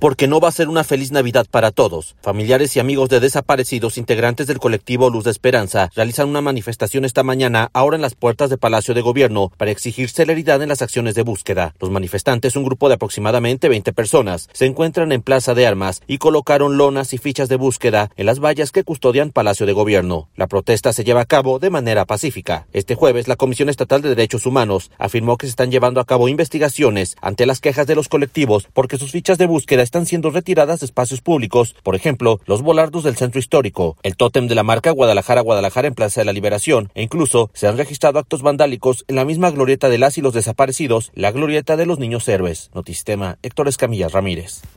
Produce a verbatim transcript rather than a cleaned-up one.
porque no va a ser una feliz Navidad para todos. Familiares y amigos de desaparecidos integrantes del colectivo Luz de Esperanza realizan una manifestación esta mañana ahora en las puertas de Palacio de Gobierno para exigir celeridad en las acciones de búsqueda. Los manifestantes, un grupo de aproximadamente veinte personas, se encuentran en Plaza de Armas y colocaron lonas y fichas de búsqueda en las vallas que custodian Palacio de Gobierno. La protesta se lleva a cabo de manera pacífica. Este jueves, la Comisión Estatal de Derechos Humanos afirmó que se están llevando a cabo investigaciones ante las quejas de los colectivos porque sus fichas de búsqueda están siendo retiradas de espacios públicos, por ejemplo, los volardos del centro histórico, el tótem de la marca Guadalajara Guadalajara en Plaza de la Liberación, e incluso se han registrado actos vandálicos en la misma glorieta de las y los desaparecidos, la glorieta de los niños héroes. Notisistema, Héctor Escamilla Ramírez.